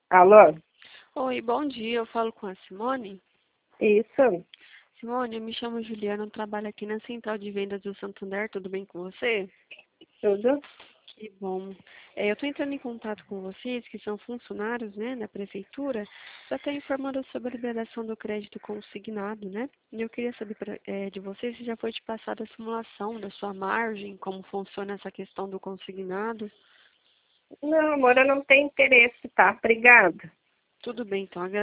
Alô? Oi, bom dia. Eu falo com a Simone. Isso, Simone, eu me chamo Juliana, eu trabalho aqui na Central de Vendas do Santander. Tudo bem com você? tudo. Que bom. Eu estou entrando em contato com vocês, que são funcionários, né, da prefeitura, para estar informando sobre a liberação do crédito consignado, né? E eu queria saber de vocês se já foi te passada a simulação da sua margem, como funciona essa questão do consignado. Não, amor, eu não tenho interesse, tá? Obrigada. Tudo bem, então.